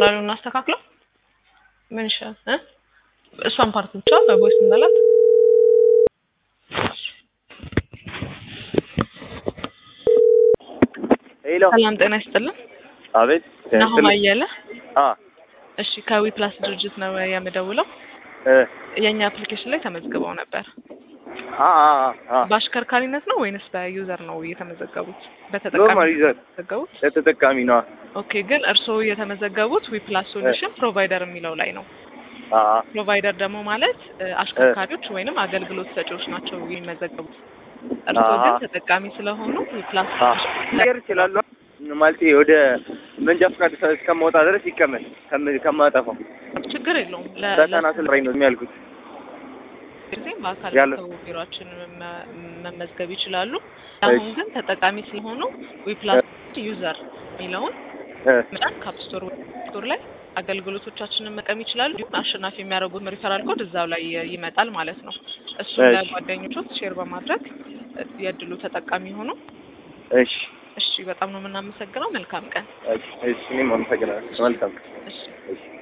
ስላለው እናስተካክለው ምን ይሻላል እሷን ፓርት ብቻ በቮይስ እንበላት ሄሎ ሰላም ጤና ይስጥልን አቤት ናሆም አየለ አ እሺ ከዊ ፕላስ ድርጅት ነው የምደውለው የኛ አፕሊኬሽን ላይ ተመዝግበው ነበር በአሽከርካሪነት ነው ወይንስ በዩዘር ነው የተመዘገቡት ኖርማል ዩዘር ተጠቃሚ ነው ኦኬ ግን እርስዎ የተመዘገቡት ዊ ፕላስ ሶሉሽን ፕሮቫይደር የሚለው ላይ ነው ፕሮቫይደር ደግሞ ማለት አሽከርካሪዎች ወይንም አገልግሎት ሰጪዎች ናቸው የሚመዘገቡት እርስዎ ግን ተጠቃሚ ስለሆኑ ዊ ፕላስ ነገር ይችላል ማለት ወደ መንጃ ፍቃድ እስከማውጣ ድረስ ይቀመጥ ከማጠፋው ችግር የለውም ለተናስል ላይ ነው የሚያልኩት እዚህ በአካል ቢሮአችን መመዝገብ ይችላሉ አሁን ግን ተጠቃሚ ስለሆኑ ዊ ፕላስ ዩዘር የሚለውን መጣን ካፕስቶር ላይ አገልግሎቶቻችንን መቀም ይችላሉ አሸናፊ የሚያደርጉት ሪፈራል ኮድ እዛው ላይ ይመጣል ማለት ነው እሱ ለጓደኞቹ ሼር በማድረግ የድሉ ተጠቃሚ ሆኖ እሺ በጣም ነው የምናመሰግነው መልካም ቀን እሺ እኔም አመሰግናለሁ መልካም እሺ